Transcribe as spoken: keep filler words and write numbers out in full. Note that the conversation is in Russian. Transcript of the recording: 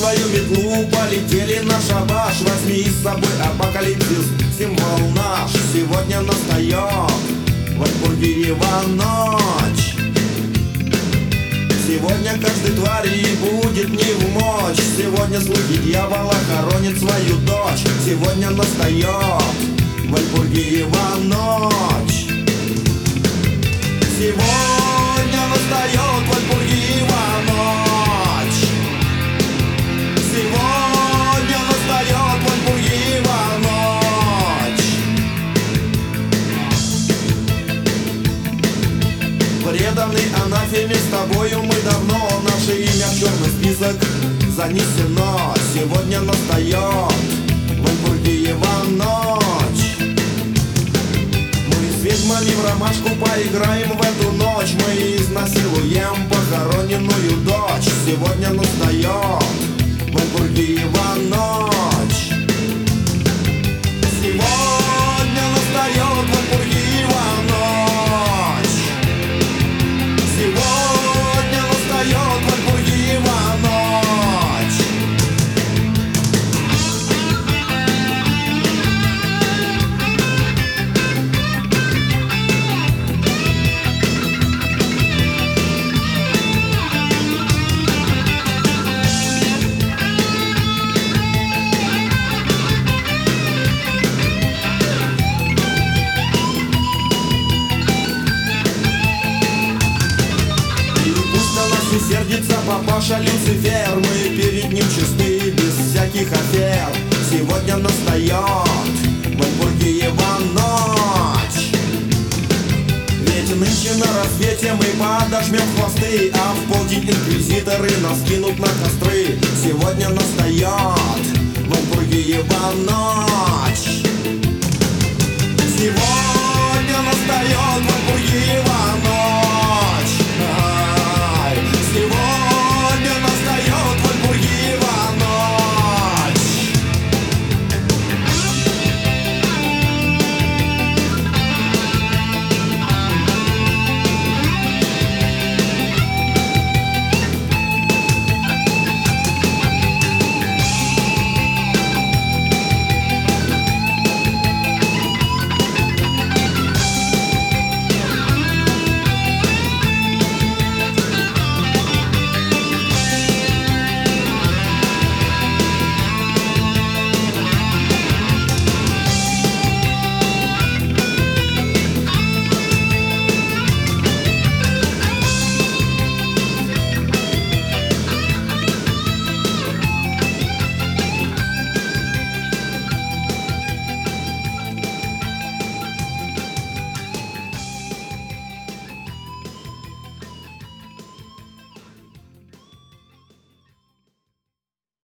свою метлу, полетели на шабаш. Возьми с собой апокалипсис, символ наш. Сегодня настает Вальпургиева ночь. Сегодня каждой твари будет не в мочь. Сегодня слуги дьявола хоронят свою дочь. Сегодня настает Вальпургиева ночь. Сегодня настает Вальпургиева ночь. Сегодня настает Вальпургиева ночь. Преданный анафеме, с тобою мы давно. Наше имя в черный список занесено. Сегодня настает Вальпургиева ночь. Мы с ведьмами в ромашку поиграем в эту ночь. Мы изнасилуем похороненную дочь. Сегодня настает Вальпургиева ночь. Сегодня настает Вальпургиева ночь. Сегодня настает Вальпургиева ночь. Сердится папаша Люцифер, мы перед ним чисты, без всяких афер. Сегодня настает Вальпургиева ночь. Ведь нынче на рассвете мы подожмем хвосты, а в полдень инквизиторы нас кинут на костры. Сегодня настает Вальпургиева ночь.